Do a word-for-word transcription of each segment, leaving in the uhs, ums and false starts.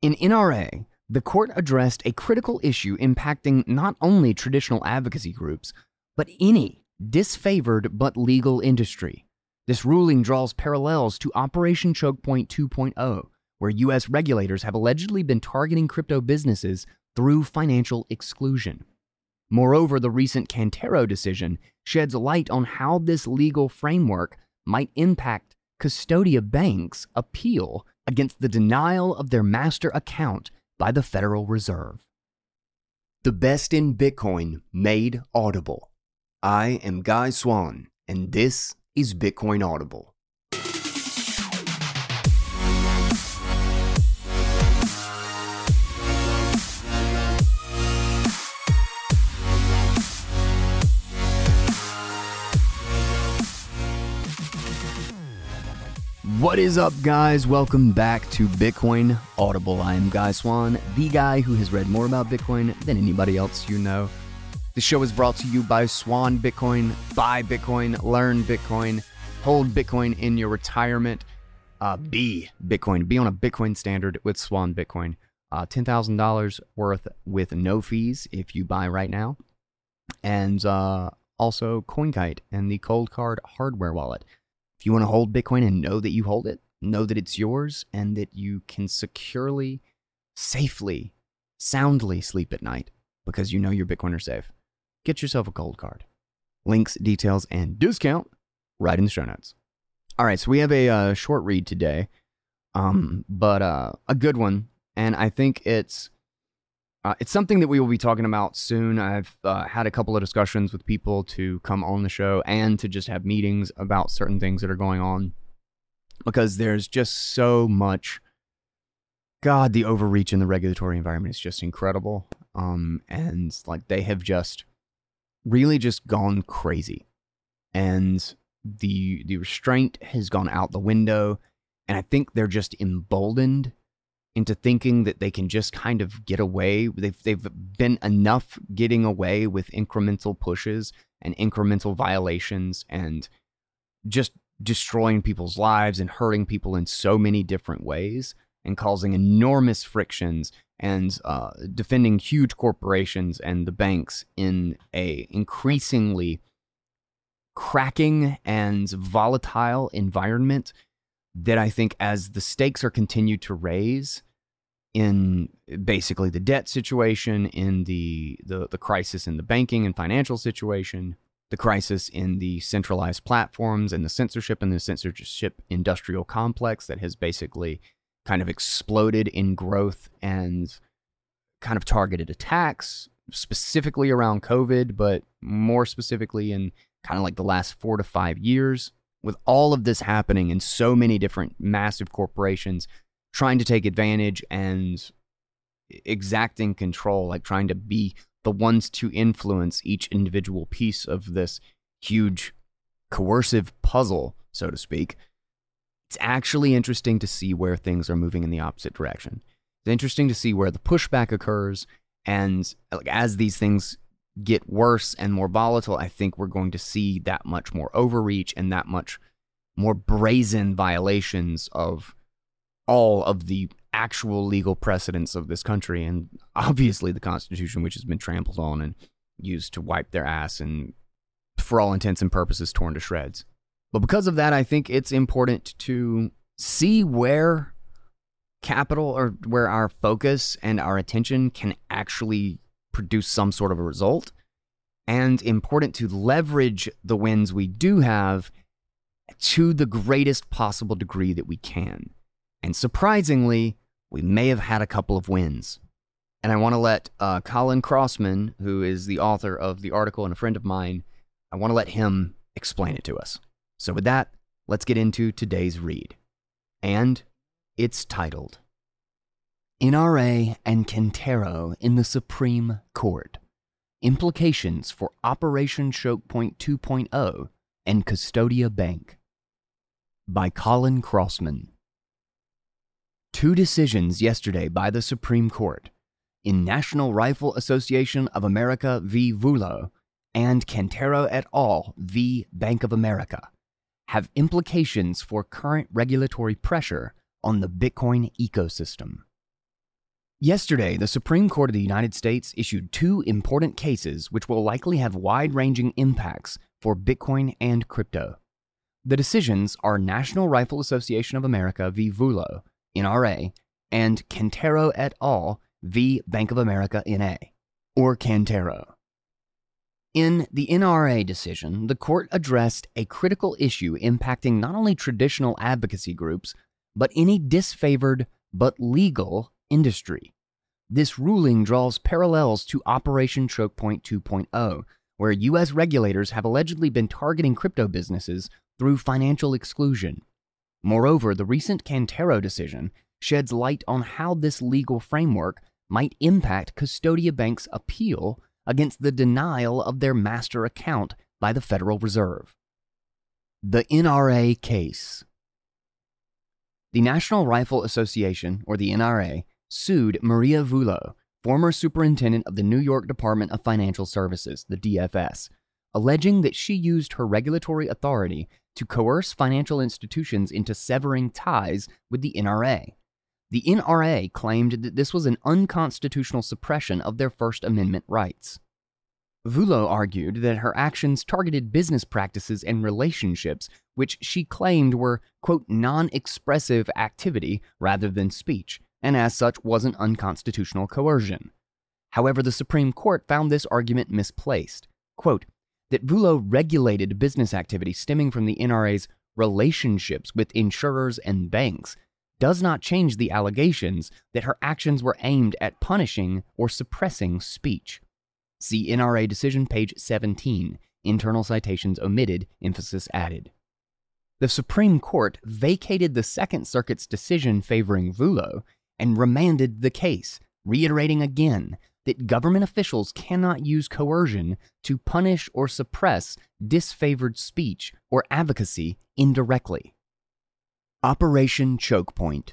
In N R A, the court addressed a critical issue impacting not only traditional advocacy groups, but any disfavored but legal industry. This ruling draws parallels to Operation Choke Point two point oh, where U S regulators have allegedly been targeting crypto businesses through financial exclusion. Moreover, the recent Cantero decision sheds light on how this legal framework might impact Custodia Bank's appeal against the denial of their master account by the Federal Reserve. The best in Bitcoin made audible. I am Guy Swan, and this is Bitcoin Audible. What is up, guys? Welcome back to Bitcoin Audible. I am Guy Swan, the guy who has read more about Bitcoin than anybody else you know. The show is brought to you by Swan Bitcoin. Buy Bitcoin, learn Bitcoin, hold Bitcoin in your retirement. Uh, be Bitcoin. Be on a Bitcoin standard with Swan Bitcoin. Uh, ten thousand dollars worth with no fees if you buy right now. And uh, also CoinKite and the Cold Card hardware wallet. If you want to hold Bitcoin and know that you hold it, know that it's yours, and that you can securely, safely, soundly sleep at night because you know your Bitcoin are safe, get yourself a Cold Card. Links, details, and discount right in the show notes. All right, so we have a uh, short read today, um, but uh, a good one, and I think it's Uh, it's something that we will be talking about soon. I've uh, had a couple of discussions with people to come on the show and to just have meetings about certain things that are going on because there's just so much. God, the overreach in the regulatory environment is just incredible. Um, and like they have just really just gone crazy. And the the restraint has gone out the window. And I think they're just emboldened into thinking that they can just kind of get away. They've, they've been enough getting away with incremental pushes and incremental violations and just destroying people's lives and hurting people in so many different ways and causing enormous frictions and uh, defending huge corporations and the banks in a increasingly cracking and volatile environment that I think as the stakes are continued to raise in basically the debt situation, in the, the, the crisis in the banking and financial situation, the crisis in the centralized platforms and the censorship and the censorship industrial complex that has basically kind of exploded in growth and kind of targeted attacks, specifically around COVID, but more specifically in kind of like the last four to five years. With all of this happening and so many different massive corporations trying to take advantage and exacting control, like trying to be the ones to influence each individual piece of this huge coercive puzzle, so to speak, it's actually interesting to see where things are moving in the opposite direction. It's interesting to see where the pushback occurs, and like, as these things get worse and more volatile, I think we're going to see that much more overreach and that much more brazen violations of all of the actual legal precedents of this country and obviously the Constitution, which has been trampled on and used to wipe their ass and for all intents and purposes torn to shreds. But because of that, I think it's important to see where capital or where our focus and our attention can actually produce some sort of a result, and important to leverage the wins we do have to the greatest possible degree that we can. And surprisingly, we may have had a couple of wins. And I want to let uh, Colin Crossman, who is the author of the article and a friend of mine, I want to let him explain it to us. So with that, let's get into today's read. And it's titled, N R A and Cantero in the Supreme Court. Implications for Operation Choke Point two point oh and Custodia Bank. By Colin Crossman. Two decisions yesterday by the Supreme Court in National Rifle Association of America v. Vullo and Cantero et al. v. Bank of America have implications for current regulatory pressure on the Bitcoin ecosystem. Yesterday, the Supreme Court of the United States issued two important cases which will likely have wide-ranging impacts for Bitcoin and crypto. The decisions are National Rifle Association of America v. Vulo, N R A, and Cantero et al. V. Bank of America, N A, or Cantero. In the N R A decision, the court addressed a critical issue impacting not only traditional advocacy groups, but any disfavored but legal industry. This ruling draws parallels to Operation Choke Point two point oh, where U S regulators have allegedly been targeting crypto businesses through financial exclusion. Moreover, the recent Cantero decision sheds light on how this legal framework might impact Custodia Bank's appeal against the denial of their master account by the Federal Reserve. The N R A case. The National Rifle Association, or the N R A, sued Maria Vulo, former superintendent of the New York Department of Financial Services, the D F S, alleging that she used her regulatory authority to coerce financial institutions into severing ties with the N R A. The N R A claimed that this was an unconstitutional suppression of their First Amendment rights. Vulo argued that her actions targeted business practices and relationships which she claimed were, quote, non-expressive activity rather than speech, and as such wasn't unconstitutional coercion. However, the Supreme Court found this argument misplaced. Quote, that Vulo regulated business activity stemming from the N R A's relationships with insurers and banks does not change the allegations that her actions were aimed at punishing or suppressing speech. See N R A decision page seventeen, internal citations omitted, emphasis added. The Supreme Court vacated the Second Circuit's decision favoring Vulo and remanded the case, reiterating again that government officials cannot use coercion to punish or suppress disfavored speech or advocacy indirectly. Operation Choke Point.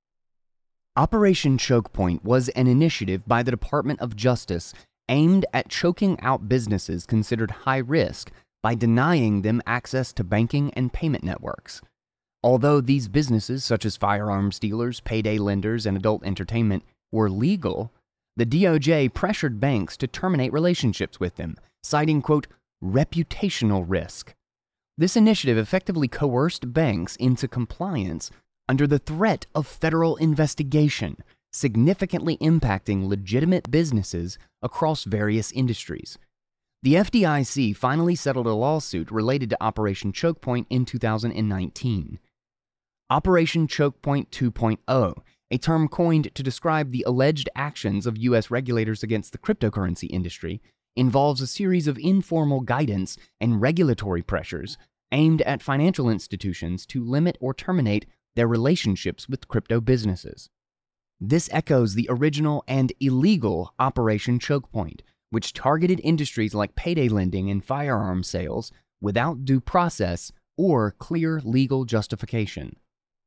Operation Choke Point was an initiative by the Department of Justice aimed at choking out businesses considered high risk by denying them access to banking and payment networks. Although these businesses, such as firearms dealers, payday lenders, and adult entertainment, were legal, the D O J pressured banks to terminate relationships with them, citing, quote, reputational risk. This initiative effectively coerced banks into compliance under the threat of federal investigation, significantly impacting legitimate businesses across various industries. The F D I C finally settled a lawsuit related to Operation Choke Point in two thousand nineteen. Operation Choke Point two point oh, a term coined to describe the alleged actions of U S regulators against the cryptocurrency industry, involves a series of informal guidance and regulatory pressures aimed at financial institutions to limit or terminate their relationships with crypto businesses. This echoes the original and illegal Operation Choke Point, which targeted industries like payday lending and firearm sales without due process or clear legal justification.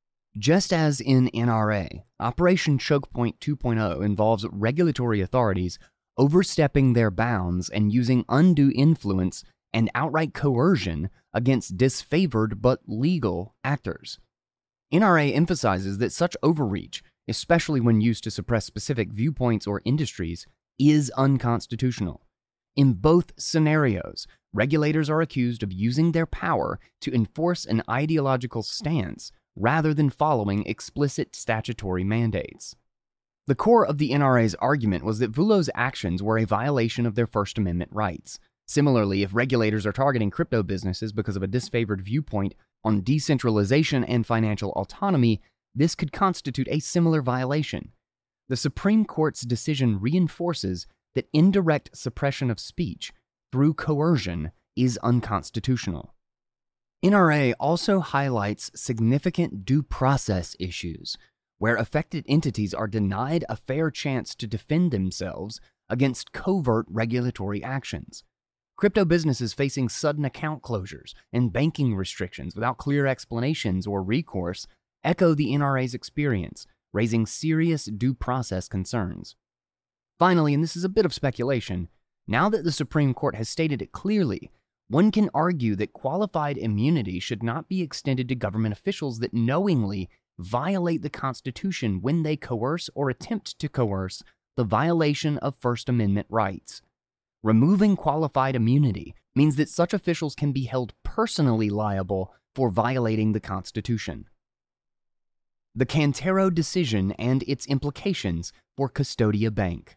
Just as in N R A, Operation Choke Point two point oh involves regulatory authorities overstepping their bounds and using undue influence and outright coercion against disfavored but legal actors. N R A emphasizes that such overreach, especially when used to suppress specific viewpoints or industries, is unconstitutional. In both scenarios, regulators are accused of using their power to enforce an ideological stance rather than following explicit statutory mandates. The core of the N R A's argument was that Vulo's actions were a violation of their First Amendment rights. Similarly, if regulators are targeting crypto businesses because of a disfavored viewpoint on decentralization and financial autonomy, this could constitute a similar violation. The Supreme Court's decision reinforces that indirect suppression of speech through coercion is unconstitutional. N R A also highlights significant due process issues, where affected entities are denied a fair chance to defend themselves against covert regulatory actions. Crypto businesses facing sudden account closures and banking restrictions without clear explanations or recourse echo the N R A's experience, raising serious due process concerns. Finally, and this is a bit of speculation, now that the Supreme Court has stated it clearly, one can argue that qualified immunity should not be extended to government officials that knowingly violate the Constitution when they coerce or attempt to coerce the violation of First Amendment rights. Removing qualified immunity means that such officials can be held personally liable for violating the Constitution. The Cantero decision and its implications for Custodia Bank.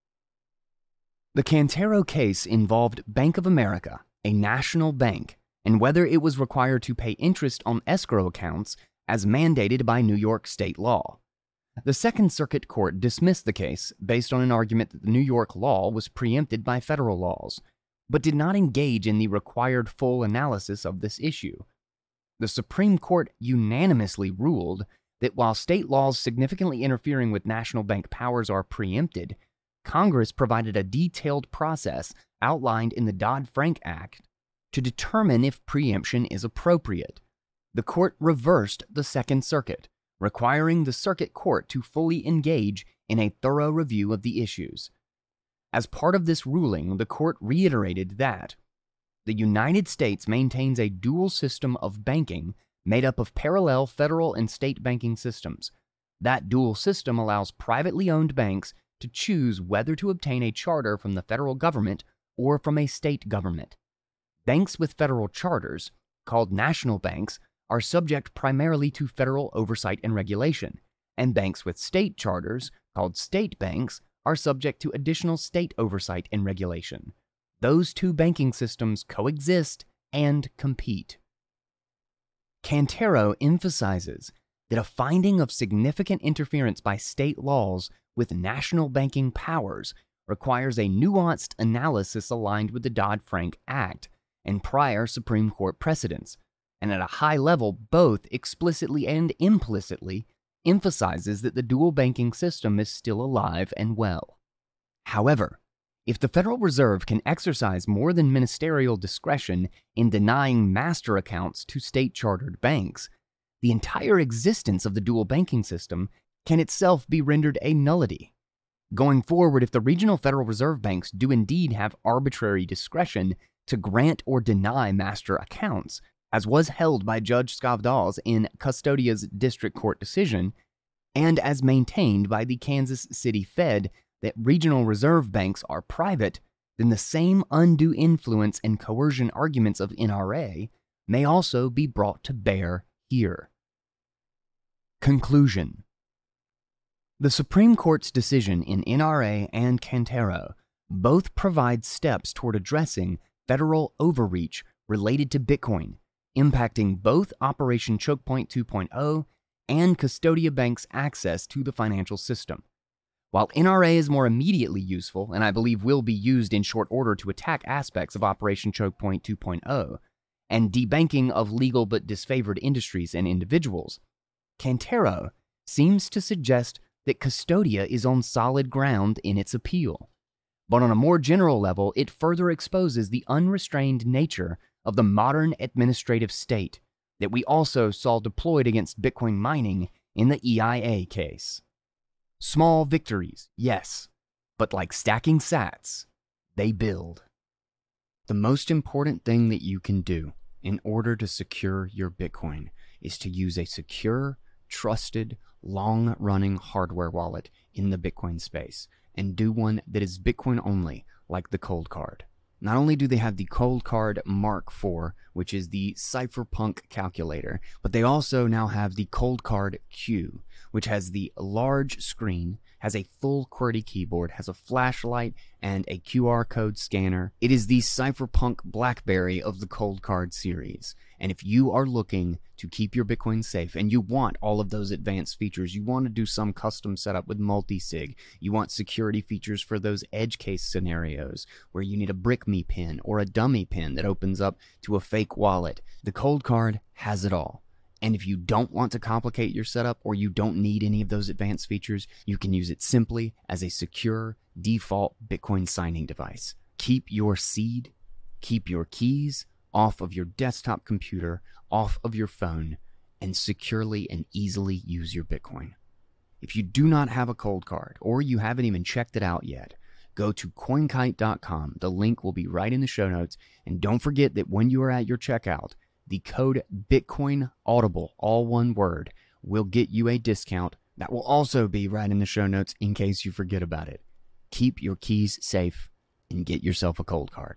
The Cantero case involved Bank of America, a national bank, and whether it was required to pay interest on escrow accounts as mandated by New York state law. The Second Circuit Court dismissed the case based on an argument that the New York law was preempted by federal laws, but did not engage in the required full analysis of this issue. The Supreme Court unanimously ruled that while state laws significantly interfering with national bank powers are preempted, Congress provided a detailed process outlined in the Dodd-Frank Act to determine if preemption is appropriate. The court reversed the Second Circuit, requiring the Circuit Court to fully engage in a thorough review of the issues. As part of this ruling, the court reiterated that the United States maintains a dual system of banking made up of parallel federal and state banking systems. That dual system allows privately owned banks to choose whether to obtain a charter from the federal government or from a state government. Banks with federal charters, called national banks, are subject primarily to federal oversight and regulation, and banks with state charters, called state banks, are subject to additional state oversight and regulation. Those two banking systems coexist and compete. Cantero emphasizes that a finding of significant interference by state laws with national banking powers requires a nuanced analysis aligned with the Dodd-Frank Act and prior Supreme Court precedents, and at a high level, both explicitly and implicitly emphasizes that the dual banking system is still alive and well. However, if the Federal Reserve can exercise more than ministerial discretion in denying master accounts to state-chartered banks, the entire existence of the dual banking system can itself be rendered a nullity. Going forward, if the regional Federal Reserve banks do indeed have arbitrary discretion to grant or deny master accounts, as was held by Judge Skavdals in Custodia's district court decision, and as maintained by the Kansas City Fed that regional reserve banks are private, then the same undue influence and coercion arguments of N R A may also be brought to bear here. Conclusion. The Supreme Court's decision in N R A and Cantero both provide steps toward addressing federal overreach related to Bitcoin, impacting both Operation Choke Point two point oh and Custodia Bank's access to the financial system. While N R A is more immediately useful, and I believe will be used in short order to attack aspects of Operation Choke Point two point oh, and debanking of legal but disfavored industries and individuals, Cantero seems to suggest that Custodia is on solid ground in its appeal. But on a more general level, it further exposes the unrestrained nature of the modern administrative state that we also saw deployed against Bitcoin mining in the E I A case. Small victories, yes, but like stacking sats, they build. The most important thing that you can do in order to secure your Bitcoin is to use a secure, trusted, long-running hardware wallet in the Bitcoin space, and do one that is Bitcoin only, like the Coldcard. Not only do they have the Coldcard Mark four, which is the cypherpunk calculator, but they also now have the Coldcard Q, which has the large screen, has a full QWERTY keyboard, has a flashlight, and a Q R code scanner. It is the cypherpunk BlackBerry of the Coldcard series. And if you are looking to keep your Bitcoin safe and you want all of those advanced features, you want to do some custom setup with multi-sig, you want security features for those edge case scenarios where you need a BrickMe pin or a dummy pin that opens up to a fake wallet, the Coldcard has it all. And if you don't want to complicate your setup or you don't need any of those advanced features, you can use it simply as a secure default Bitcoin signing device. Keep your seed, keep your keys off of your desktop computer, off of your phone, and securely and easily use your Bitcoin. If you do not have a Coldcard or you haven't even checked it out yet, go to coinkite dot com. The link will be right in the show notes. And don't forget that when you are at your checkout, the code BitcoinAudible, all one word, will get you a discount that will also be right in the show notes in case you forget about it. Keep your keys safe and get yourself a cold card.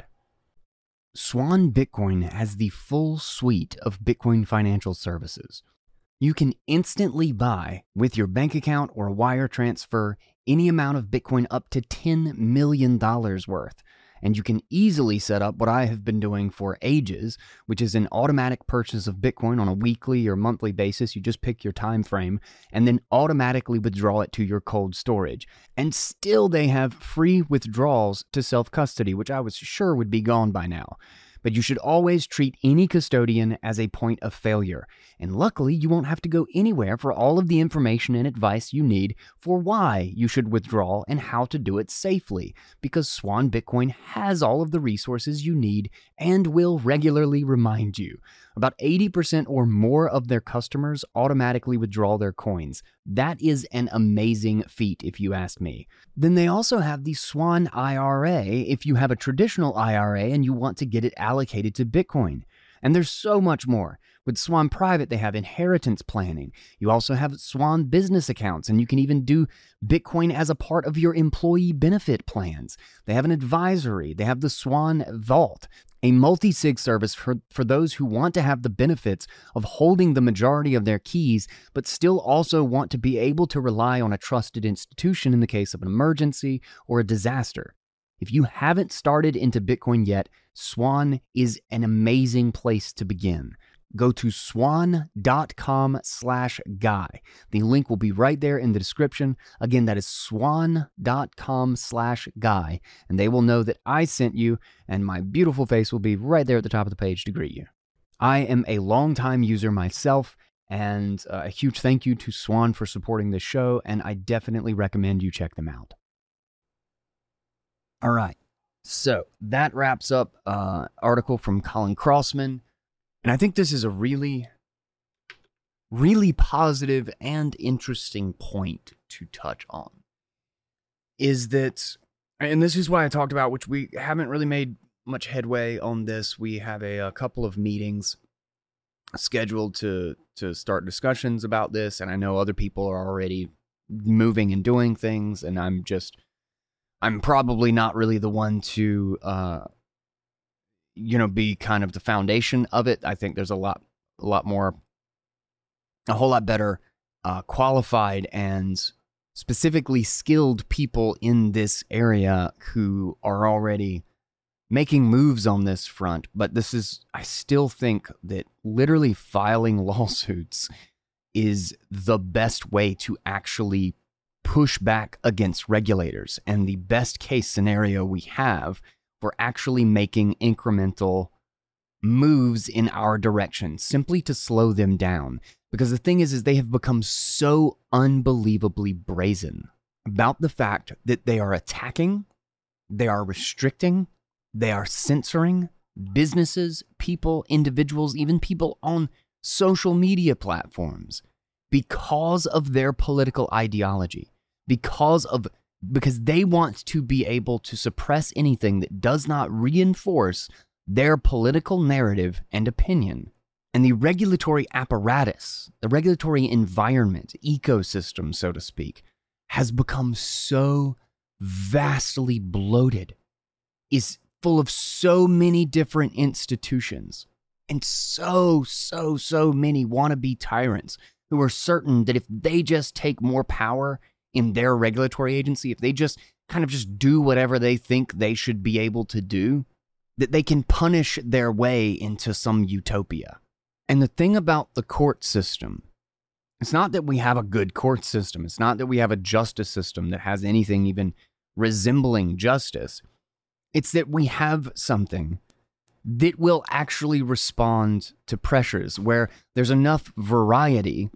Swan Bitcoin has the full suite of Bitcoin financial services. You can instantly buy, with your bank account or wire transfer, any amount of Bitcoin up to ten million dollars worth. And you can easily set up what I have been doing for ages, which is an automatic purchase of Bitcoin on a weekly or monthly basis. You just pick your time frame and then automatically withdraw it to your cold storage. And still they have free withdrawals to self-custody, which I was sure would be gone by now. But you should always treat any custodian as a point of failure. And luckily, you won't have to go anywhere for all of the information and advice you need for why you should withdraw and how to do it safely, because Swan Bitcoin has all of the resources you need and will regularly remind you. About eighty percent or more of their customers automatically withdraw their coins. That is an amazing feat, if you ask me. Then they also have the Swan I R A if you have a traditional I R A and you want to get it allocated to Bitcoin. And there's so much more. With Swan Private, they have inheritance planning. You also have Swan business accounts, and you can even do Bitcoin as a part of your employee benefit plans. They have an advisory. They have the Swan Vault, a multi-sig service for, for those who want to have the benefits of holding the majority of their keys, but still also want to be able to rely on a trusted institution in the case of an emergency or a disaster. If you haven't started into Bitcoin yet, Swan is an amazing place to begin. Go to swan.com slash guy. The link will be right there in the description. Again, that is swan.com slash guy. And they will know that I sent you, and my beautiful face will be right there at the top of the page to greet you. I am a longtime user myself, and a huge thank you to Swan for supporting this show, and I definitely recommend you check them out. All right, so that wraps up an uh, article from Colin Crossman. And I think this is a really, really positive and interesting point to touch on. Is that, and this is what I talked about, which we haven't really made much headway on this. We have a, a couple of meetings scheduled to, to start discussions about this. And I know other people are already moving and doing things. And I'm just, I'm probably not really the one to, uh, you know, be kind of the foundation of it. I think there's a lot, a lot more, a whole lot better uh, qualified and specifically skilled people in this area who are already making moves on this front. But this is, I still think that literally filing lawsuits is the best way to actually push back against regulators. And the best case scenario we have for actually making incremental moves in our direction, simply to slow them down. Because the thing is, is they have become so unbelievably brazen about the fact that they are attacking, they are restricting, they are censoring businesses, people, individuals, even people on social media platforms because of their political ideology, because of because they want to be able to suppress anything that does not reinforce their political narrative and opinion. And the regulatory apparatus, the regulatory environment, ecosystem, so to speak, has become so vastly bloated, is full of so many different institutions, and so, so, so many wannabe tyrants who are certain that if they just take more power in their regulatory agency, if they just kind of just do whatever they think they should be able to do, that they can punish their way into some utopia. And the thing about the court system, it's not that we have a good court system. It's not that we have a justice system that has anything even resembling justice. It's that we have something that will actually respond to pressures, where there's enough variety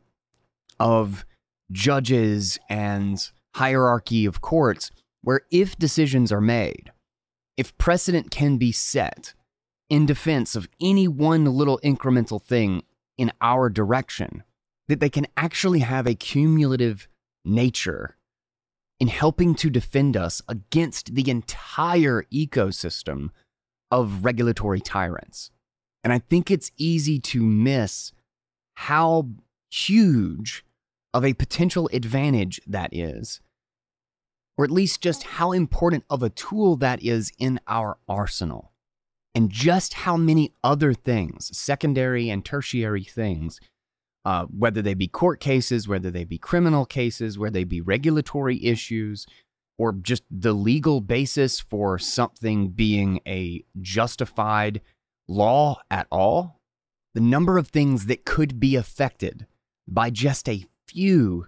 of judges and hierarchy of courts, where if decisions are made, if precedent can be set in defense of any one little incremental thing in our direction, that they can actually have a cumulative nature in helping to defend us against the entire ecosystem of regulatory tyrants. And I think it's easy to miss how huge of a potential advantage that is, or at least just how important of a tool that is in our arsenal, and just how many other things, secondary and tertiary things, uh, whether they be court cases, whether they be criminal cases, whether they be regulatory issues, or just the legal basis for something being a justified law at all, the number of things that could be affected by just a few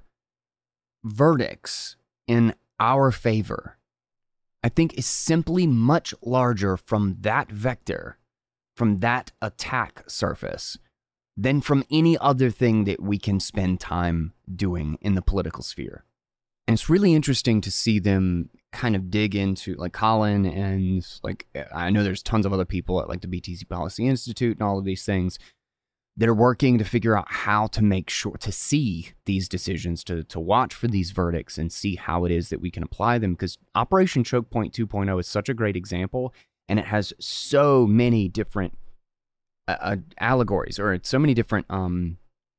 verdicts in our favor, I think is simply much larger from that vector, from that attack surface, than from any other thing that we can spend time doing in the political sphere. And it's really interesting to see them kind of dig into, like Colin and like, I know there's tons of other people at like the B T C Policy Institute and all of these things that are working to figure out how to make sure to see these decisions, to, to watch for these verdicts and see how it is that we can apply them. Because Operation Choke Point two point oh is such a great example, and it has so many different uh, uh, allegories, or it's so many different um,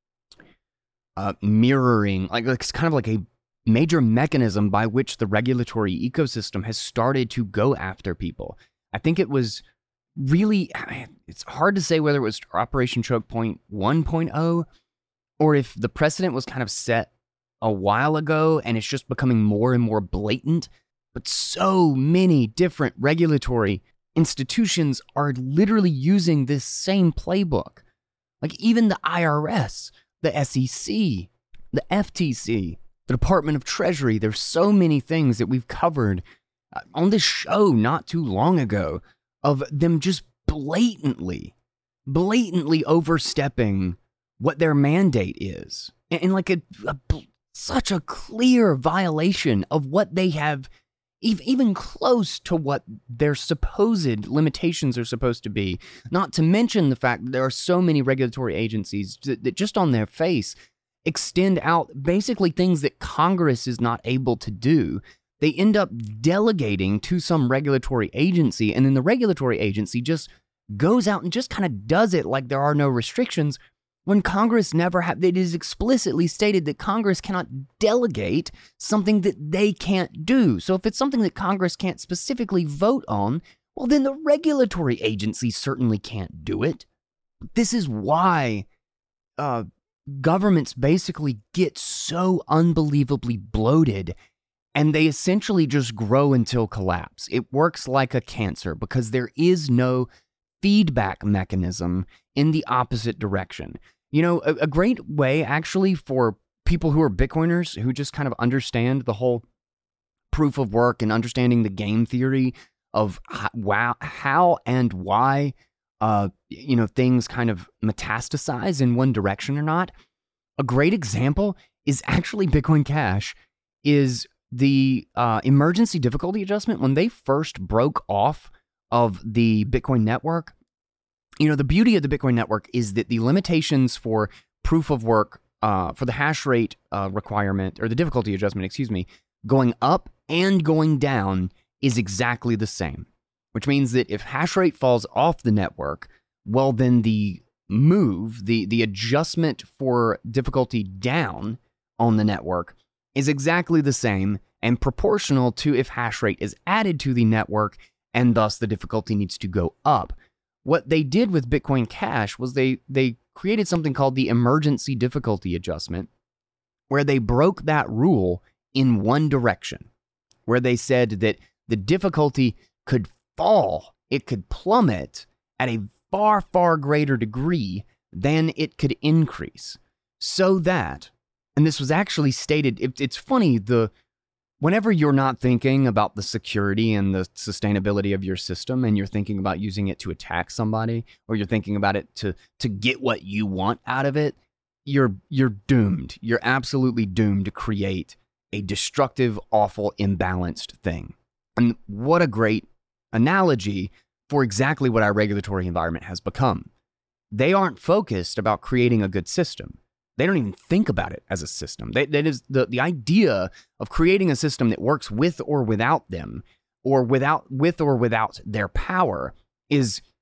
uh, mirroring, like it's kind of like a major mechanism by which the regulatory ecosystem has started to go after people. I think it was really, it's hard to say whether it was Operation Choke Point one point oh or if the precedent was kind of set a while ago and it's just becoming more and more blatant. But so many different regulatory institutions are literally using this same playbook. Like even the I R S, the S E C, the F T C, the Department of Treasury. There's so many things that we've covered on this show not too long ago of them just blatantly, blatantly overstepping what their mandate is. And, and like a, a such a clear violation of what they have, even close to what their supposed limitations are supposed to be. Not to mention the fact that there are so many regulatory agencies that, that just on their face extend out basically things that Congress is not able to do. They end up delegating to some regulatory agency, and then the regulatory agency just goes out and just kind of does it like there are no restrictions, when Congress never have. It is explicitly stated that Congress cannot delegate something that they can't do. So if it's something that Congress can't specifically vote on, well, then the regulatory agency certainly can't do it. This is why uh, governments basically get so unbelievably bloated, and they essentially just grow until collapse. It works like a cancer because there is no feedback mechanism in the opposite direction. You know, a, a great way actually for people who are Bitcoiners who just kind of understand the whole proof of work and understanding the game theory of how, wow, how and why, uh, you know, things kind of metastasize in one direction or not. A great example is actually Bitcoin Cash is the uh, emergency difficulty adjustment. When they first broke off of the Bitcoin network, you know, the beauty of the Bitcoin network is that the limitations for proof of work, uh, for the hash rate uh, requirement, or the difficulty adjustment, excuse me, going up and going down is exactly the same. Which means that if hash rate falls off the network, well, then the move, the, the adjustment for difficulty down on the network is exactly the same and proportional to if hash rate is added to the network, and thus the difficulty needs to go up. What they did with Bitcoin Cash was they they created something called the emergency difficulty adjustment, where they broke that rule in one direction, where they said that the difficulty could fall, it could plummet at a far, far greater degree than it could increase. So that, and this was actually stated, it, it's funny, the whenever you're not thinking about the security and the sustainability of your system, and you're thinking about using it to attack somebody, or you're thinking about it to to get what you want out of it, you're you're doomed. You're absolutely doomed to create a destructive, awful, imbalanced thing. And what a great analogy for exactly what our regulatory environment has become. They aren't focused about creating a good system. They don't even think about it as a system. They, that is the, the idea of creating a system that works with or without them, or without with or without their power, is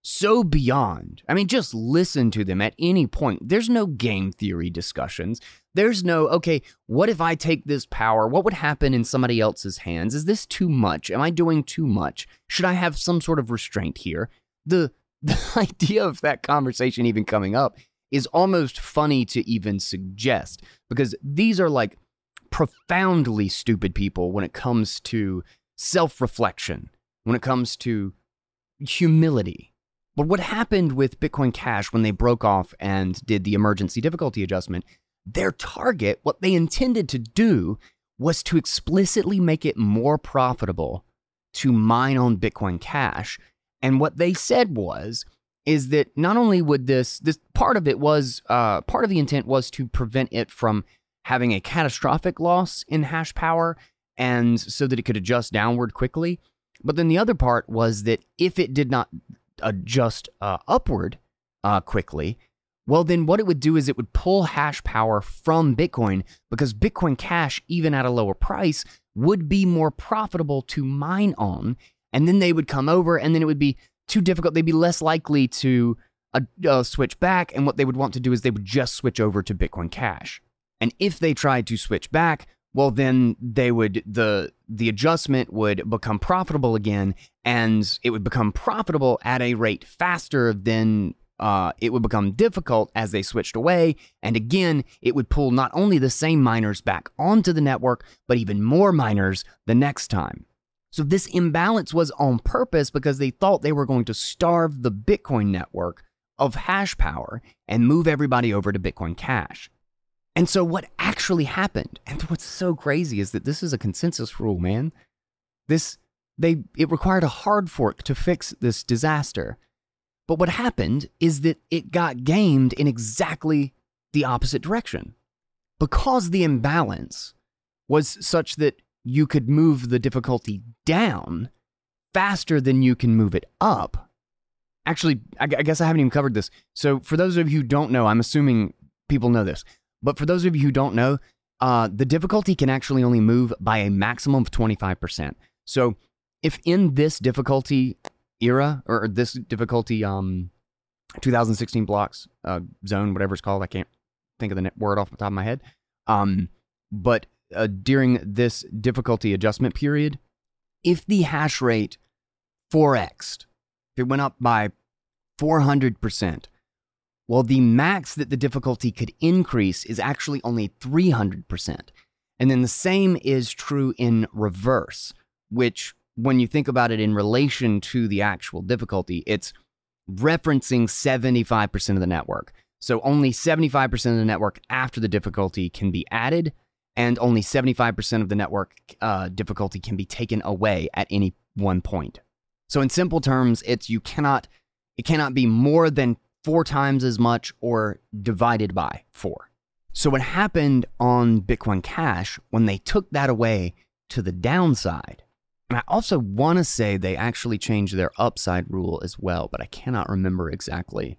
so beyond. I mean, just listen to them at any point. There's no game theory discussions. There's no, okay, what if I take this power? What would happen in somebody else's hands? Is this too much? Am I doing too much? Should I have some sort of restraint here? The, the idea of that conversation even coming up is almost funny to even suggest, because these are like profoundly stupid people when it comes to self-reflection, when it comes to humility. But what happened with Bitcoin Cash when they broke off and did the emergency difficulty adjustment, their target, what they intended to do, was to explicitly make it more profitable to mine on Bitcoin Cash. And what they said was, is that not only would this, this part of it was, uh, part of the intent was to prevent it from having a catastrophic loss in hash power, and so that it could adjust downward quickly. But then the other part was that if it did not adjust uh, upward uh, quickly, well, then what it would do is it would pull hash power from Bitcoin, because Bitcoin Cash, even at a lower price, would be more profitable to mine on. And then they would come over, and then it would be too difficult. They'd be less likely to uh, uh, switch back. And what they would want to do is they would just switch over to Bitcoin Cash. And if they tried to switch back, well, then they would, the the adjustment would become profitable again, and it would become profitable at a rate faster than uh, it would become difficult as they switched away. And again, it would pull not only the same miners back onto the network, but even more miners the next time. So this imbalance was on purpose, because they thought they were going to starve the Bitcoin network of hash power and move everybody over to Bitcoin Cash. And so what actually happened, and what's so crazy, is that this is a consensus rule, man. This, they, it required a hard fork to fix this disaster. But what happened is that it got gamed in exactly the opposite direction. Because the imbalance was such that you could move the difficulty down faster than you can move it up. Actually, I, I guess I haven't even covered this. So for those of you who don't know, I'm assuming people know this. But for those of you who don't know, uh, the difficulty can actually only move by a maximum of twenty-five percent. So if in this difficulty era, or this difficulty um, two thousand sixteen blocks uh, zone, whatever it's called, I can't think of the word off the top of my head. Um, but uh, during this difficulty adjustment period, if the hash rate four x'd, if it went up by four hundred percent, well, the max that the difficulty could increase is actually only three hundred percent. And then the same is true in reverse, which, when you think about it in relation to the actual difficulty, it's referencing seventy-five percent of the network. So only seventy-five percent of the network after the difficulty can be added, and only seventy-five percent of the network uh, difficulty can be taken away at any one point. So in simple terms, it's you cannot, it cannot be more than four times as much or divided by four. So what happened on Bitcoin Cash when they took that away to the downside, and I also want to say they actually changed their upside rule as well, but I cannot remember exactly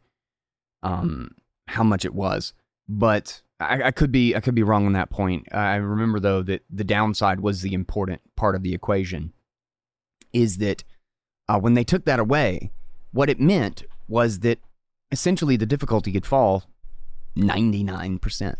um, how much it was. But I, I could be I could be wrong on that point. I remember though that the downside was the important part of the equation. Is that uh, when they took that away, what it meant was that essentially the difficulty could fall ninety-nine percent.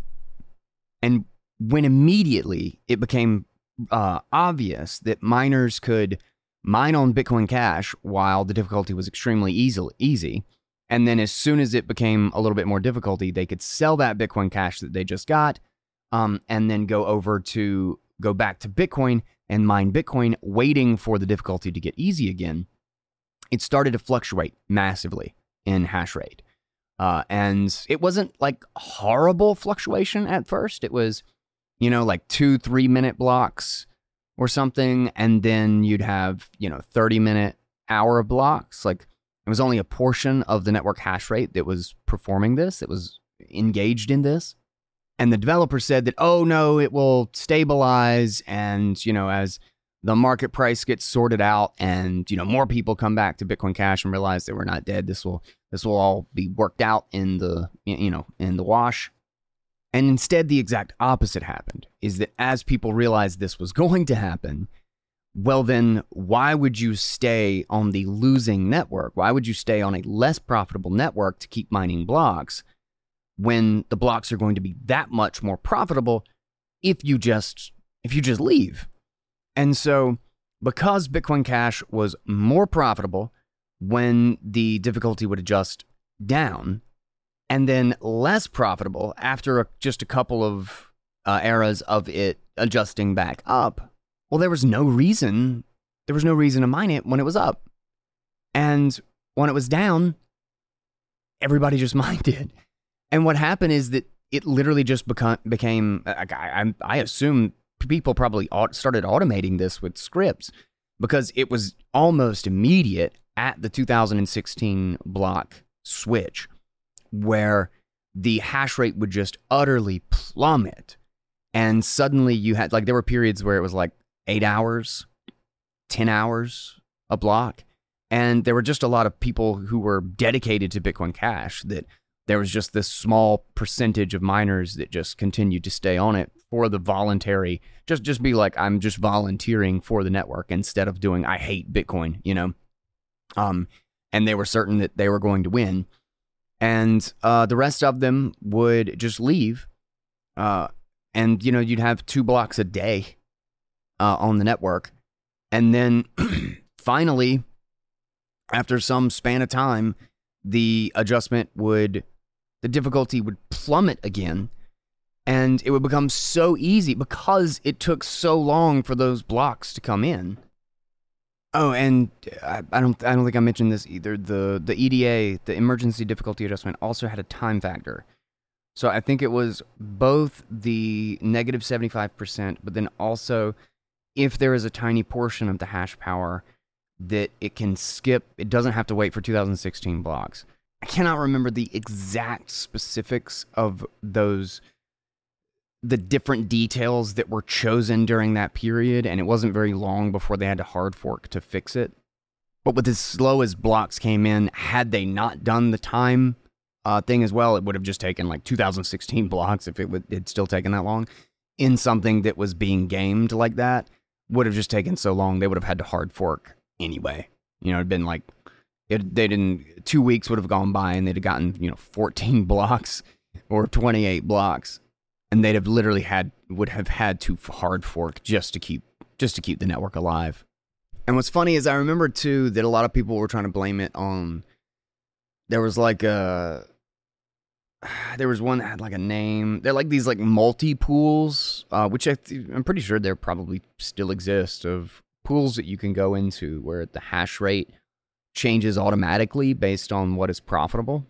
And when immediately it became uh, obvious that miners could mine on Bitcoin Cash while the difficulty was extremely easy, easy, and then as soon as it became a little bit more difficulty, they could sell that Bitcoin Cash that they just got, um, and then go over to, go back to Bitcoin and mine Bitcoin, waiting for the difficulty to get easy again, it started to fluctuate massively in hash rate. Uh, and it wasn't like horrible fluctuation at first. It was, you know, like two, three minute blocks or something. And then you'd have, you know, thirty minute hour blocks. Like it was only a portion of the network hash rate that was performing this, that was engaged in this. And the developer said that, oh no, it will stabilize. And, you know, as the market price gets sorted out and, you know, more people come back to Bitcoin Cash and realize that we're not dead, this will, this will all be worked out in the, you know, in the wash. And instead, the exact opposite happened, is that as people realized this was going to happen, well then, why would you stay on the losing network? Why would you stay on a less profitable network to keep mining blocks when the blocks are going to be that much more profitable if you just if you just leave? And so, because Bitcoin Cash was more profitable when the difficulty would adjust down, and then less profitable after a, just a couple of uh, eras of it adjusting back up, well, there was no reason, there was no reason to mine it when it was up. And when it was down, everybody just mined it. And what happened is that it literally just become, became, I, I, I assume people probably started automating this with scripts because it was almost immediate at the two thousand sixteen block switch where the hash rate would just utterly plummet. And suddenly you had, like, there were periods where it was like eight hours, ten hours a block. And there were just a lot of people who were dedicated to Bitcoin Cash that there was just this small percentage of miners that just continued to stay on it for the voluntary, just, just be like, I'm just volunteering for the network instead of doing, I hate Bitcoin, you know? Um, and they were certain that they were going to win. And uh, the rest of them would just leave. Uh, and, you know, you'd have two blocks a day uh, on the network. And then finally, after some span of time, the adjustment would, the difficulty would plummet again. And it would become so easy because it took so long for those blocks to come in. Oh, and I, I don't I don't think I mentioned this either. The the E D A, the emergency difficulty adjustment, also had a time factor. So I think it was both the negative seventy-five percent, but then also if there is a tiny portion of the hash power that it can skip, it doesn't have to wait for two thousand sixteen blocks. I cannot remember the exact specifics of those, the different details that were chosen during that period, and it wasn't very long before they had to hard fork to fix it. But with as slow as blocks came in, had they not done the time uh, thing as well, it would have just taken like two thousand sixteen blocks if it would it'd still taken that long. In something that was being gamed like that, would have just taken so long, they would have had to hard fork anyway. You know, it'd been like, it, they didn't, two weeks would have gone by and they'd have gotten, you know, fourteen blocks or twenty-eight blocks. And they'd have literally had, would have had to hard fork just to keep, just to keep the network alive. And what's funny is I remember too that a lot of people were trying to blame it on, there was like a, there was one that had like a name. They're like these like multi-pools, uh, which I th- I'm pretty sure there probably still exist, of pools that you can go into where the hash rate changes automatically based on what is profitable.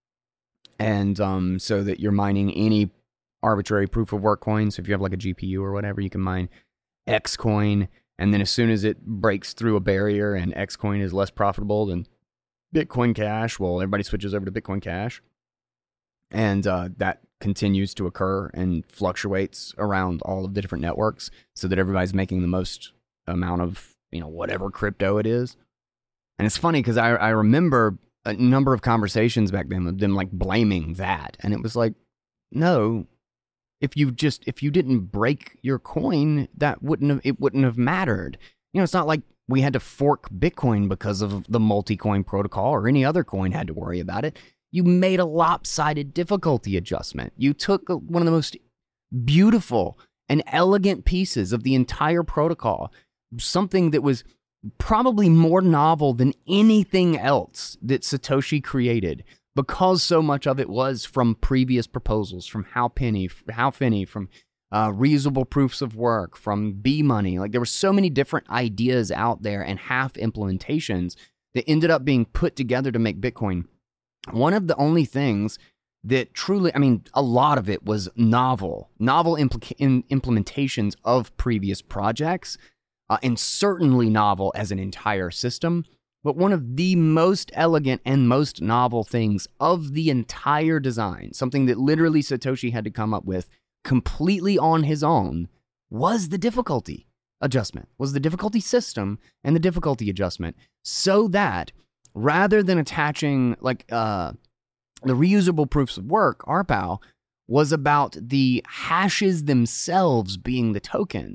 And um, so that you're mining any arbitrary proof of work coins. So if you have like a G P U or whatever, you can mine X coin. And then as soon as it breaks through a barrier and X coin is less profitable than Bitcoin Cash, well, everybody switches over to Bitcoin Cash. And uh, that continues to occur and fluctuates around all of the different networks so that everybody's making the most amount of, you know, whatever crypto it is. And it's funny because I, I remember a number of conversations back then of them like blaming that. And it was like, no, if you just, if you didn't break your coin, that wouldn't have, it wouldn't have mattered. You know, it's not like we had to fork Bitcoin because of the multi-coin protocol or any other coin had to worry about it. You made a lopsided difficulty adjustment. You took one of the most beautiful and elegant pieces of the entire protocol, something that was probably more novel than anything else that Satoshi created, because so much of it was from previous proposals, from Hal Finney, Hal Finney, from uh, reusable proofs of work, from B-Money. Like there were so many different ideas out there and half implementations that ended up being put together to make Bitcoin. One of the only things that truly, I mean, a lot of it was novel, novel implica- in implementations of previous projects, uh, and certainly novel as an entire system. But one of the most elegant and most novel things of the entire design, something that literally Satoshi had to come up with completely on his own, was the difficulty adjustment, was the difficulty system and the difficulty adjustment, so that rather than attaching like uh, the reusable proofs of work, R P O W, was about the hashes themselves being the tokens.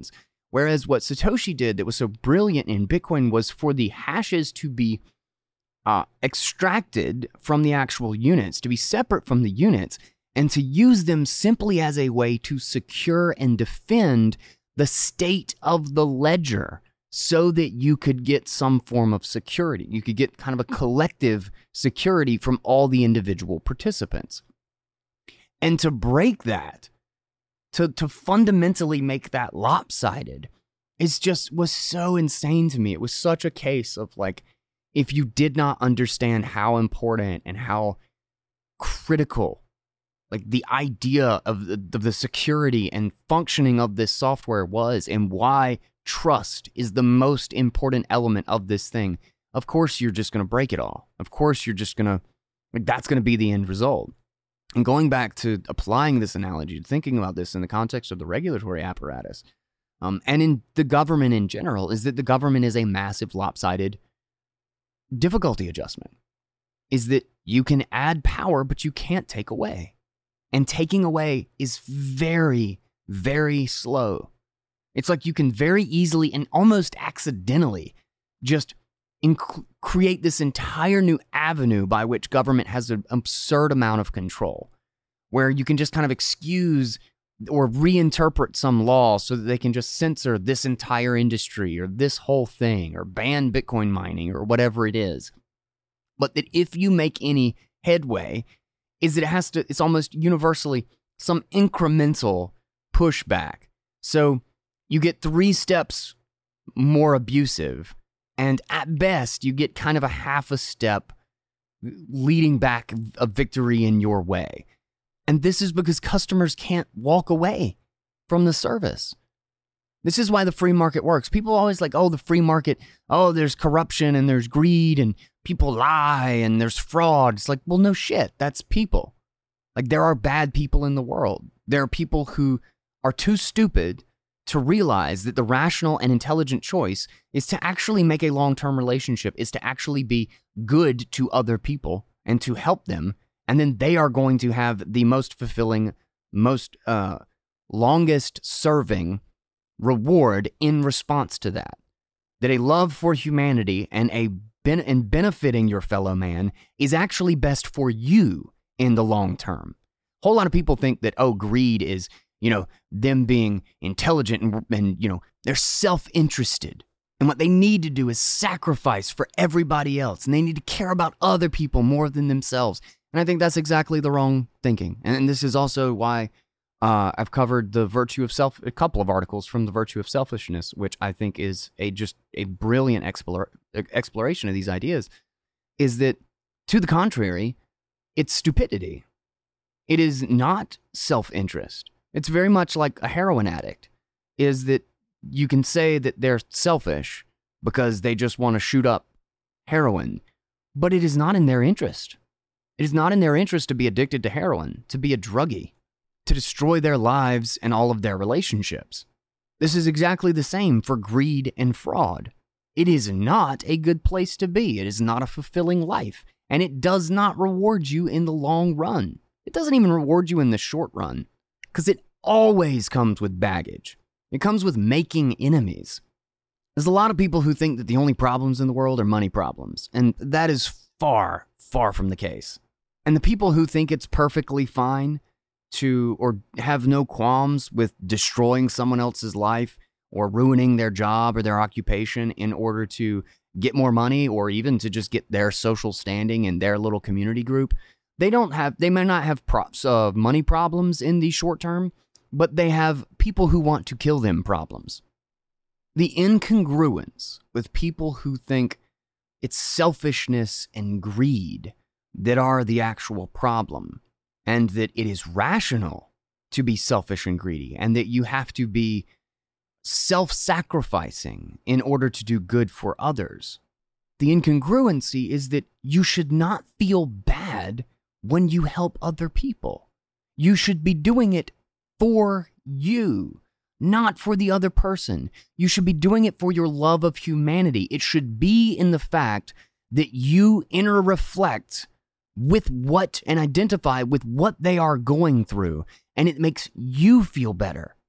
Whereas what Satoshi did that was so brilliant in Bitcoin was for the hashes to be uh, extracted from the actual units, to be separate from the units, and to use them simply as a way to secure and defend the state of the ledger so that you could get some form of security. You could get kind of a collective security from all the individual participants. And to break that, to, to fundamentally make that lopsided, is just was so insane to me. It was such a case of like, if you did not understand how important and how critical like the idea of the, of the security and functioning of this software was, and why trust is the most important element of this thing, of course you're just going to break it all. Of course you're just going to, like, that's going to be the end result. And going back to applying this analogy, thinking about this in the context of the regulatory apparatus, um, and in the government in general, is that the government is a massive lopsided difficulty adjustment. Is that you can add power, but you can't take away. And taking away is very, very slow. It's like you can very easily and almost accidentally just inc- create this entire new avenue by which government has an absurd amount of control, where you can just kind of excuse or reinterpret some law so that they can just censor this entire industry or this whole thing or ban Bitcoin mining or whatever it is. But that if you make any headway, is that it has to, it's almost universally some incremental pushback. So you get three steps more abusive, and at best, you get kind of a half a step leading back a victory in your way. And this is because customers can't walk away from the service. This is why the free market works. People always like, oh, the free market, oh, there's corruption and there's greed and people lie and there's fraud. It's like, well, no shit, that's people. Like, there are bad people in the world. There are people who are too stupid to realize that the rational and intelligent choice is to actually make a long-term relationship, is to actually be good to other people and to help them. And then they are going to have the most fulfilling, most uh, longest serving reward in response to that. That a love for humanity and a ben- and benefiting your fellow man is actually best for you in the long term. A whole lot of people think that, oh, greed is, you know, them being intelligent and, and you know, they're self-interested. And what they need to do is sacrifice for everybody else. And they need to care about other people more than themselves. And I think that's exactly the wrong thinking. And this is also why uh, I've covered the virtue of self, a couple of articles from the virtue of selfishness, which I think is a just a brilliant explore, exploration of these ideas, is that, to the contrary, it's stupidity. It is not self-interest. It's very much like a heroin addict, is that you can say that they're selfish because they just want to shoot up heroin, but it is not in their interest. It is not in their interest to be addicted to heroin, to be a druggie, to destroy their lives and all of their relationships. This is exactly the same for greed and fraud. It is not a good place to be. It is not a fulfilling life, and it does not reward you in the long run. It doesn't even reward you in the short run, because it always comes with baggage. It comes with making enemies. There's a lot of people who think that the only problems in the world are money problems, and that is far, far from the case. And the people who think it's perfectly fine to, or have no qualms with destroying someone else's life or ruining their job or their occupation in order to get more money or even to just get their social standing in their little community group, they don't have, they may not have props of uh, money problems in the short term, but they have people who want to kill them problems. The incongruence with people who think it's selfishness and greed that are the actual problem, and that it is rational to be selfish and greedy, and that you have to be self-sacrificing in order to do good for others. The incongruency is that you should not feel bad when you help other people. You should be doing it for you, not for the other person. You should be doing it for your love of humanity. It should be in the fact that you inner reflect with what and identify with what they are going through, and it makes you feel better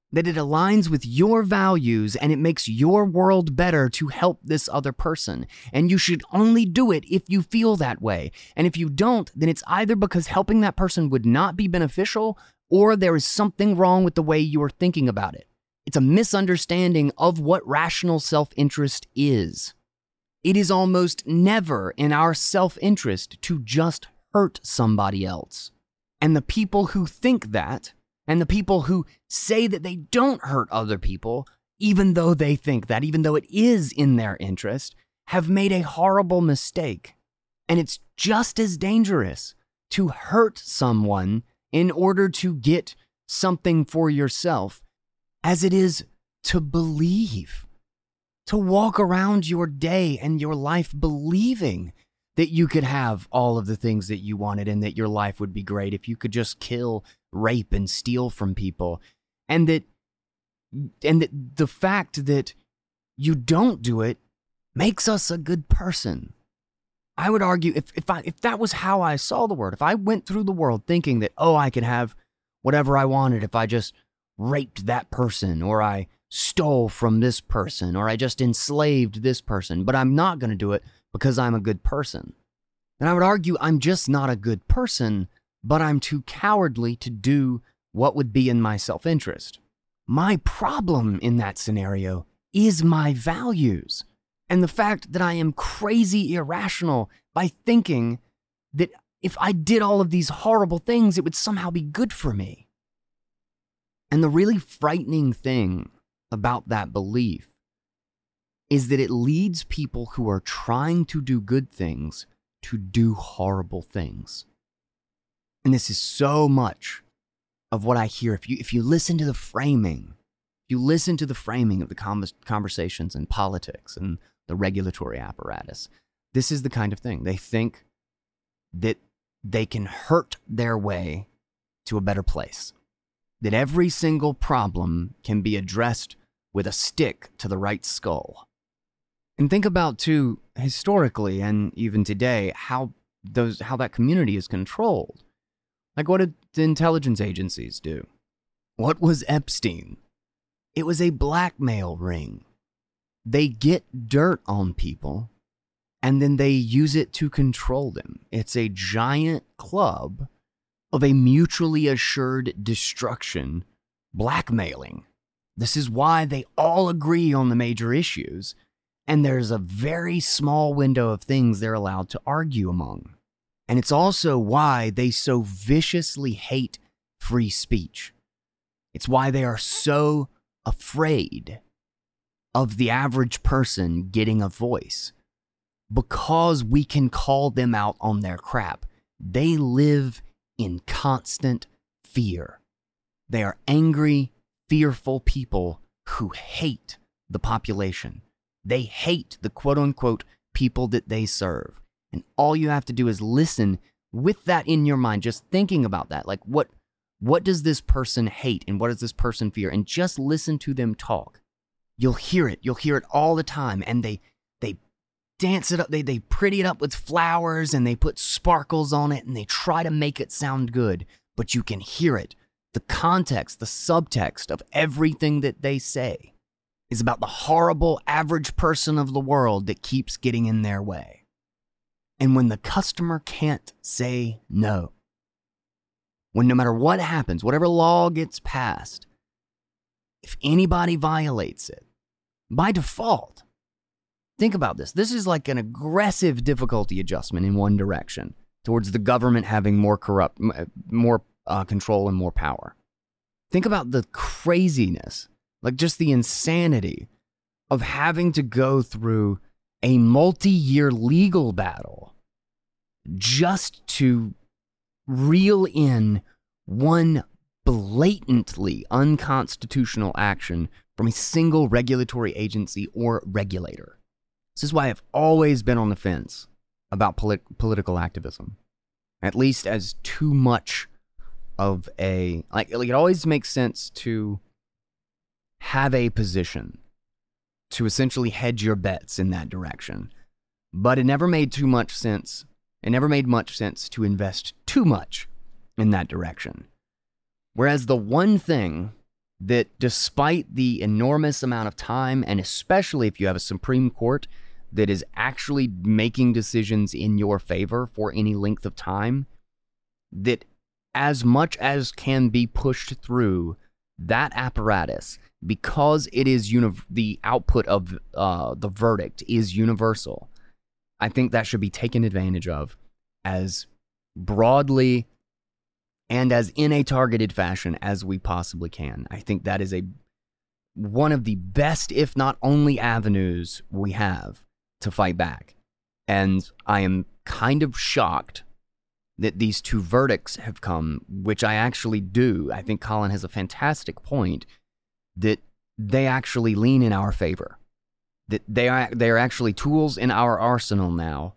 that it aligns with your values and it makes your world better to help this other person. And you should only do it if you feel that way. And if you don't, then it's either because helping that person would not be beneficial or there is something wrong with the way you are thinking about it. It's a misunderstanding of what rational self-interest is. It is almost never in our self-interest to just hurt somebody else. And the people who think that, and the people who say that they don't hurt other people, even though they think that, even though it is in their interest, have made a horrible mistake. And it's just as dangerous to hurt someone in order to get something for yourself as it is to believe, to walk around your day and your life believing that you could have all of the things that you wanted and that your life would be great if you could just kill, rape, and steal from people. And that, and that the fact that you don't do it makes us a good person. I would argue if, if, I, if that was how I saw the world, if I went through the world thinking that, oh, I could have whatever I wanted if I just raped that person, or I stole from this person, or I just enslaved this person, but I'm not going to do it because I'm a good person, then I would argue I'm just not a good person, but I'm too cowardly to do what would be in my self-interest. My problem in that scenario is my values, and the fact that I am crazy irrational by thinking that if I did all of these horrible things, it would somehow be good for me. And the really frightening thing about that belief is that it leads people who are trying to do good things to do horrible things. And this is so much of what I hear. If you, if you listen to the framing, if you listen to the framing of the convers- conversations in politics and the regulatory apparatus, this is the kind of thing. They think that they can hurt their way to a better place. That every single problem can be addressed with a stick to the right skull. And think about, too, historically and even today, how those how that community is controlled. Like, what did the intelligence agencies do? What was Epstein? It was a blackmail ring. They get dirt on people, and then they use it to control them. It's a giant club of a mutually assured destruction, blackmailing. This is why they all agree on the major issues, and there's a very small window of things they're allowed to argue among. And it's also why they so viciously hate free speech. It's why they are so afraid of the average person getting a voice, because we can call them out on their crap. They live in constant fear. They are angry, fearful people who hate the population. They hate the quote-unquote people that they serve. And all you have to do is listen with that in your mind, just thinking about that. Like, what, what does this person hate and what does this person fear? And just listen to them talk. You'll hear it. You'll hear it all the time. And they they dance it up. They, they pretty it up with flowers and they put sparkles on it and they try to make it sound good. But you can hear it. The context, the subtext of everything that they say is about the horrible average person of the world that keeps getting in their way. And when the customer can't say no, when no matter what happens, whatever law gets passed, if anybody violates it, by default, think about this. This is like an aggressive difficulty adjustment in one direction towards the government having more corrupt, more uh, control and more power. Think about the craziness, like just the insanity of having to go through a multi-year legal battle just to reel in one blatantly unconstitutional action from a single regulatory agency or regulator. This is why I've always been on the fence about polit- political activism, at least as too much of a, like, like it always makes sense to have a position, to essentially hedge your bets in that direction. But it never made too much sense. It never made much sense to invest too much in that direction. Whereas the one thing that despite the enormous amount of time, and especially if you have a Supreme Court that is actually making decisions in your favor for any length of time, that as much as can be pushed through that apparatus, because it is uni- the output of uh, the verdict is universal, I think that should be taken advantage of as broadly and as in a targeted fashion as we possibly can. I think that is a one of the best, if not only, avenues we have to fight back. And I am kind of shocked that these two verdicts have come, which I actually do. I think Colin has a fantastic point that they actually lean in our favor. That they are they are actually tools in our arsenal now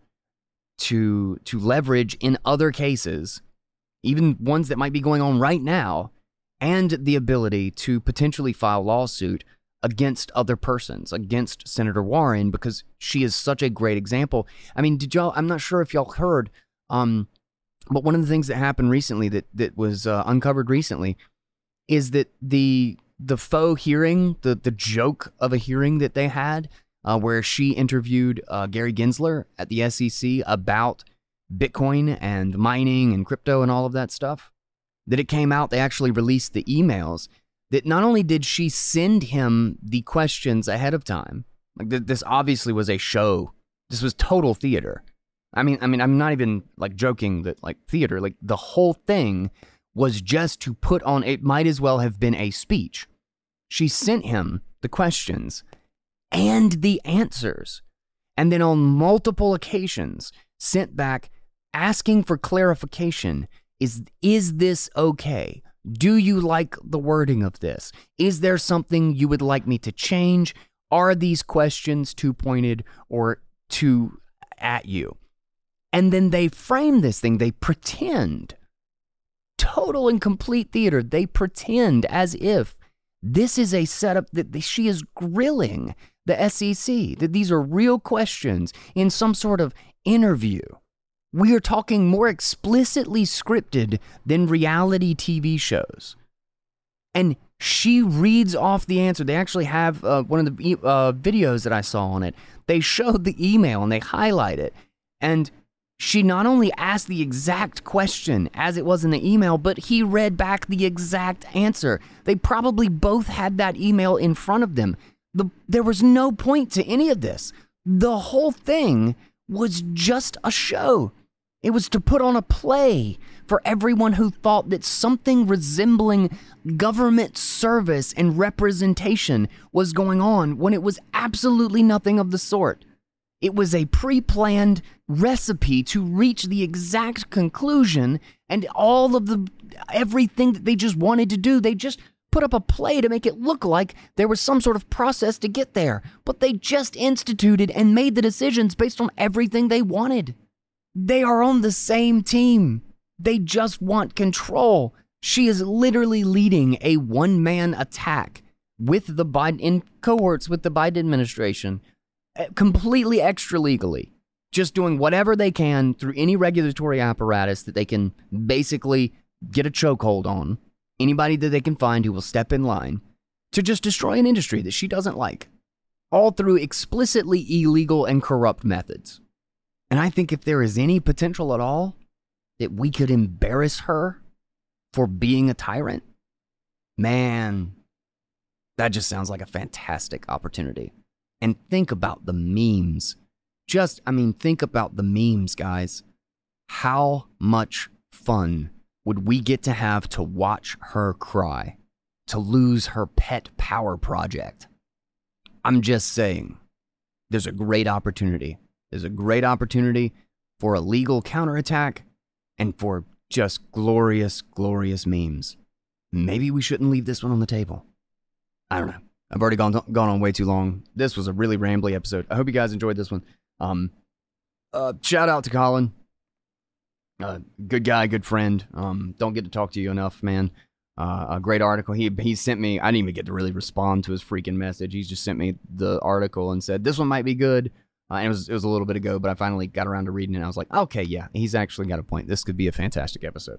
to to leverage in other cases, even ones that might be going on right now, and the ability to potentially file lawsuit against other persons, against Senator Warren, because she is such a great example. I mean, did y'all, I'm not sure if y'all heard, um, but one of the things that happened recently that, that was uh, uncovered recently is that the the faux hearing, the, the joke of a hearing that they had, uh, where she interviewed uh, Gary Gensler at the S E C about Bitcoin and mining and crypto and all of that stuff, that it came out, they actually released the emails, that not only did she send him the questions ahead of time, like th- this obviously was a show, this was total theater. I mean, I mean, I'm not even like joking that like theater, like the whole thing was just to put on, it might as well have been a speech. She sent him the questions and the answers, and then on multiple occasions sent back asking for clarification. Is, is this okay? Do you like the wording of this? Is there something you would like me to change? Are these questions too pointed or too at you? And then they frame this thing, they pretend, total and complete theater, they pretend as if this is a setup that she is grilling the S E C, that these are real questions in some sort of interview. We are talking more explicitly scripted than reality T V shows. And she reads off the answer. They actually have uh, one of the uh, videos that I saw on it. They showed the email and they highlight it. And she not only asked the exact question as it was in the email, but he read back the exact answer. They probably both had that email in front of them. The, there was no point to any of this. The whole thing was just a show. It was to put on a play for everyone who thought that something resembling government service and representation was going on when it was absolutely nothing of the sort. It was a pre-planned recipe to reach the exact conclusion, and all of the everything that they just wanted to do, they just put up a play to make it look like there was some sort of process to get there. But they just instituted and made the decisions based on everything they wanted. They are on the same team. They just want control. She is literally leading a one-man attack with the Biden, in cohorts with the Biden administration, completely extra-legally, just doing whatever they can through any regulatory apparatus that they can basically get a chokehold on, anybody that they can find who will step in line, to just destroy an industry that she doesn't like, all through explicitly illegal and corrupt methods. And I think if there is any potential at all that we could embarrass her for being a tyrant, man, that just sounds like a fantastic opportunity. And think about the memes. Just, I mean, think about the memes, guys. How much fun would we get to have to watch her cry, to lose her pet power project? I'm just saying, there's a great opportunity. There's a great opportunity for a legal counterattack and for just glorious, glorious memes. Maybe we shouldn't leave this one on the table. I don't know. I've already gone gone on way too long. This was a really rambly episode. I hope you guys enjoyed this one. Um, uh, shout out to Colin. Uh, good guy, good friend. Um, don't get to talk to you enough, man. Uh, a great article. He he sent me. I didn't even get to really respond to his freaking message. He just sent me the article and said this one might be good. Uh, and it was it was a little bit ago, but I finally got around to reading it. And I was like, okay, yeah, he's actually got a point. This could be a fantastic episode.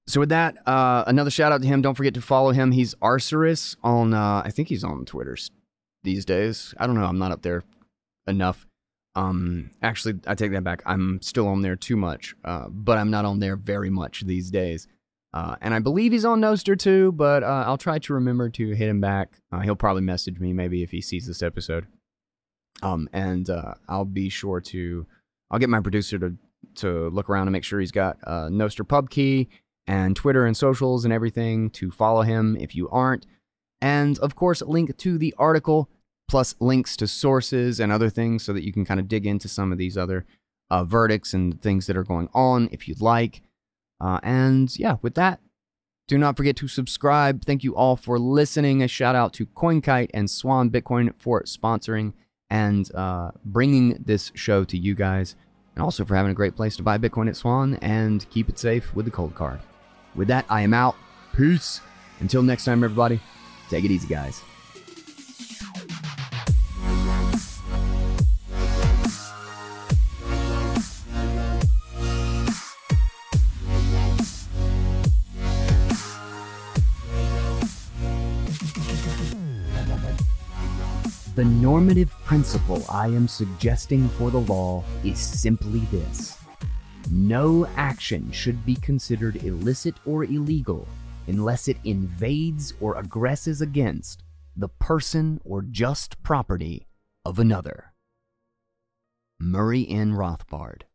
So with that, uh, another shout out to him. Don't forget to follow him. He's Arcerus on, uh, I think he's on Twitter these days. I don't know. I'm not up there enough. Um, actually, I take that back. I'm still on there too much, uh, but I'm not on there very much these days. Uh, and I believe he's on Nostr too, but uh, I'll try to remember to hit him back. Uh, he'll probably message me maybe if he sees this episode. Um, and uh, I'll be sure to, I'll get my producer to, to look around and make sure he's got uh, Nostr pub key and Twitter and socials and everything to follow him if you aren't. And of course, link to the article, plus links to sources and other things so that you can kind of dig into some of these other uh, verdicts and things that are going on if you'd like. Uh, and yeah, with that, do not forget to subscribe. Thank you all for listening. A shout out to CoinKite and Swan Bitcoin for sponsoring and uh, bringing this show to you guys. And also for having a great place to buy Bitcoin at Swan and keep it safe with the cold card. With that, I am out. Peace. Until next time, everybody, take it easy, guys. The normative principle I am suggesting for the law is simply this. No action should be considered illicit or illegal unless it invades or aggresses against the person or just property of another. Murray N. Rothbard.